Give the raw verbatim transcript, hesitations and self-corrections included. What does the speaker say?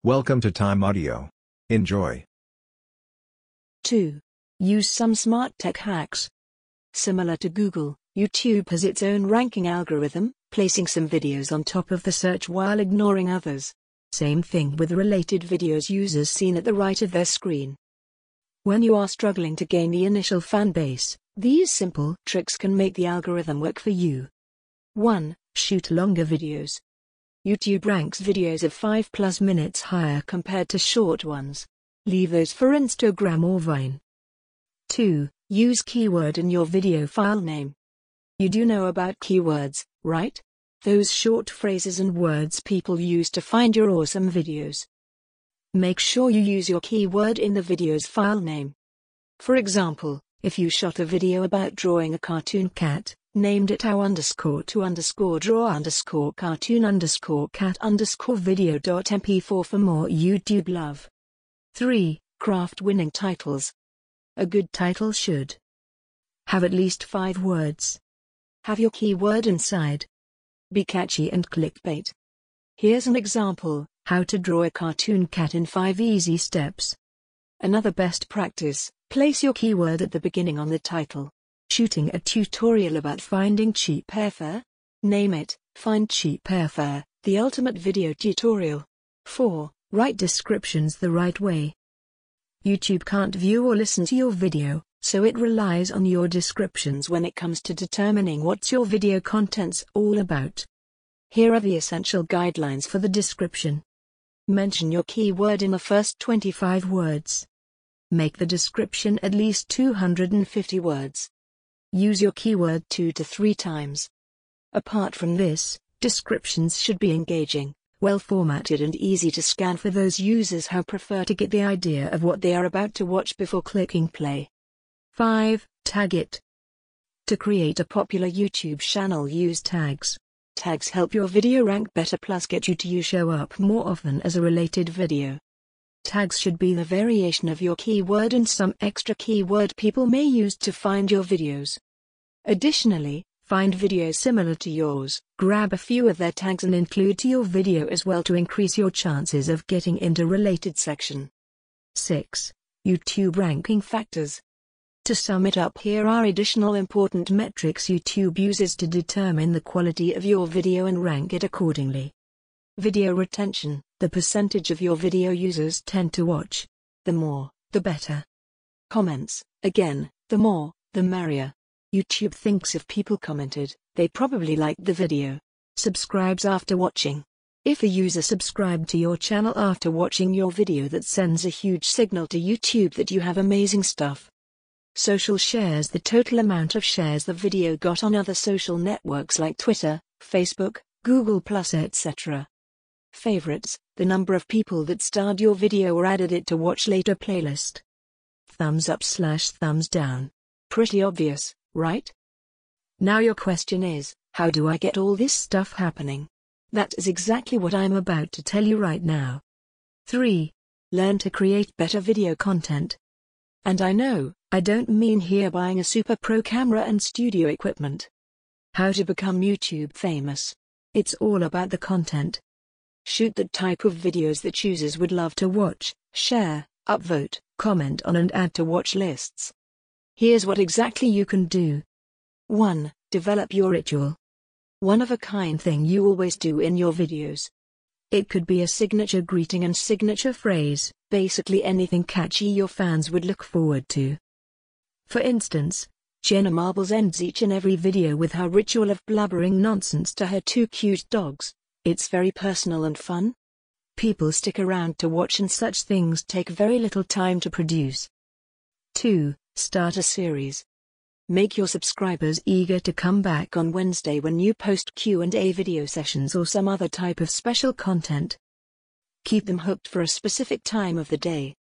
Welcome to Time Audio. Enjoy. two. Use some smart tech hacks. Similar to Google, YouTube has its own ranking algorithm, placing some videos on top of the search while ignoring others. Same thing with related videos users seen at the right of their screen. When you are struggling to gain the initial fan base, these simple tricks can make the algorithm work for you. one. Shoot longer videos. YouTube ranks videos of five plus minutes higher compared to short ones. Leave those for Instagram or Vine. two. Use keyword in your video file name. You do know about keywords, right? Those short phrases and words people use to find your awesome videos. Make sure you use your keyword in the video's file name. For example, if you shot a video about drawing a cartoon cat, named it how underscore to underscore draw underscore cartoon underscore cat underscore video dot m p four for more YouTube love. three. Craft winning titles. A good title should have at least five words. Have your keyword inside. Be catchy and clickbait. Here's an example: how to draw a cartoon cat in five easy steps. Another best practice: place your keyword at the beginning on the title. Shooting a tutorial about finding cheap airfare? Name it, Find Cheap Airfare, the ultimate video tutorial. four. Write descriptions the right way. YouTube can't view or listen to your video, so it relies on your descriptions when it comes to determining what your video content's all about. Here are the essential guidelines for the description. Mention your keyword in the first twenty-five words. Make the description at least two hundred fifty words. Use your keyword two to three times. Apart from this, descriptions should be engaging, well formatted and easy to scan for those users who prefer to get the idea of what they are about to watch before clicking play. five. Tag it. To create a popular YouTube channel, use tags. Tags help your video rank better plus get you to show up more often as a related video. Tags should be the variation of your keyword and some extra keyword people may use to find your videos. Additionally, find videos similar to yours, grab a few of their tags and include to your video as well to increase your chances of getting into related section. six. YouTube ranking factors. To sum it up, here are additional important metrics YouTube uses to determine the quality of your video and rank it accordingly. Video retention, the percentage of your video users tend to watch. The more, the better. Comments, again, the more, the merrier. YouTube thinks if people commented, they probably liked the video. Subscribes after watching. If a user subscribed to your channel after watching your video, that sends a huge signal to YouTube that you have amazing stuff. Social shares, the total amount of shares the video got on other social networks like Twitter, Facebook, Google plus et cetera. Favorites, the number of people that starred your video or added it to watch later playlist. Thumbs up slash thumbs down. Pretty obvious, right? Now your question is, how do I get all this stuff happening? That is exactly what I'm about to tell you right now. three. Learn to create better video content. And I know, I don't mean here buying a super pro camera and studio equipment. How to become YouTube famous. It's all about the content. Shoot the type of videos that users would love to watch, share, upvote, comment on and add to watch lists. Here's what exactly you can do. one. Develop your ritual. One of a kind thing you always do in your videos. It could be a signature greeting and signature phrase, basically anything catchy your fans would look forward to. For instance, Jenna Marbles ends each and every video with her ritual of blabbering nonsense to her two cute dogs. It's very personal and fun. People stick around to watch, and such things take very little time to produce. two. Start a series. Make your subscribers eager to come back on Wednesday when you post Q and A video sessions or some other type of special content. Keep them hooked for a specific time of the day.